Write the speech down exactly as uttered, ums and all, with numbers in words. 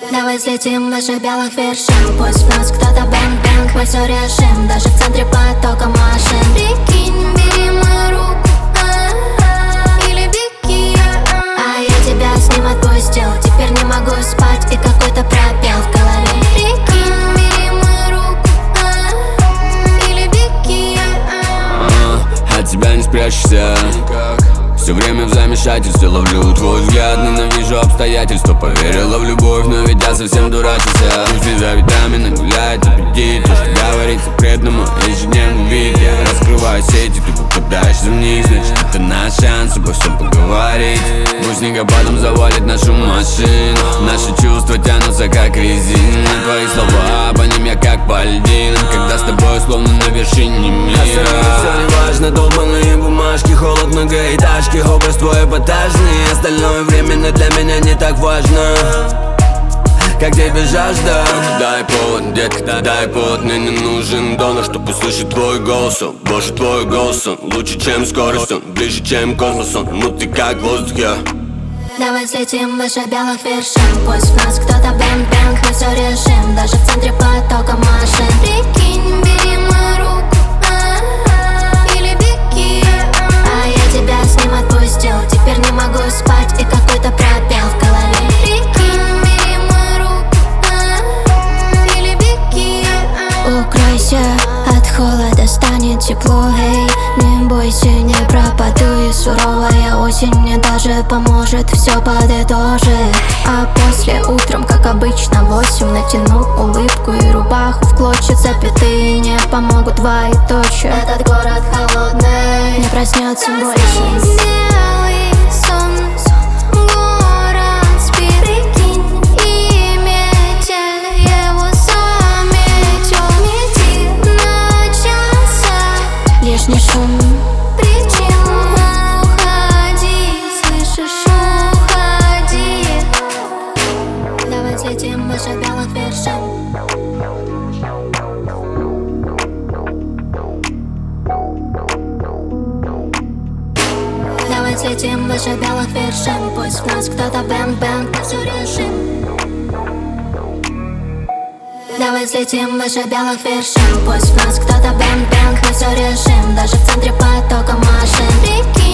Давай взлетим выше белых вершин. Пусть в нас кто-то бэнг-бэнг, мы все решим. Даже в центре потока машин. Прикинь, бери мою руку, а-а-а, или беги, а я тебя с ним отпустил. Теперь не могу спать, и какой-то пропел в голове. Прикинь, бери мою руку, а-а-а, или беги, а от тебя не спрячешься. Все время в замешательстве ловлю твой взгляд. Ненавижу обстоятельства, поверила в любовь, но ведь я совсем дурачился. Пусть не за витамины гуляет аппетит. То, что говорит секретному ежедневный вид. Я раскрываю сети, ты попадаешься вниз. Значит, это наш шанс обо всем поговорить. Пусть снегопадом завалит нашу машину. Наши чувства тянутся как резина. Твои слова, по ним я как по льдинам. Когда с тобой словно на вершине мира. Все не важно, долбаные бумажки, холод многоэтажки. Образ твой эпатажный, остальное временно для меня не так важно. Как тебе жажда? Дай повод, детка, дай повод. Мне не нужен донор, чтобы услышать твой голос. Он, боже, твой голос, он лучше, чем скорость. Он ближе, чем космос, он, ну ты как воздух, я. Давай взлетим выше белых вершин. Пусть в нас кто-то бэнг-бэнг, мы все решим. Даже в центре потока машин. Прикинь, бери мою руку, а-а-а, или беги, а я тебя с ним отпустил. Теперь не могу спать, и какой-то пропел в голове. Прикинь, бери мою руку, а-а-а, или беги, укройся, от холода станет тепло, эй. Не бойся, не пропаду, и суровая осень мне даже поможет все подытожить. А после утром, как обычно, восемь натяну улыбку и рубаху в клочья. Запятые не помогут двоеточие. Этот город холодный не проснется больше. Белый сон, город спит. Прикинь, и метель его заметил. Мети начался, лишний шум причин. Уходи, слышишь, уходи. Давай взлетим выше белых вершин. Давай взлетим выше белых вершин. Пусть в нас кто-то бэнг-бэнг, мы все решим. Давай взлетим выше белых вершин. Пусть в нас кто-то бэнг-бэнг, мы все решим. Даже в центре потока машин. Прикинь,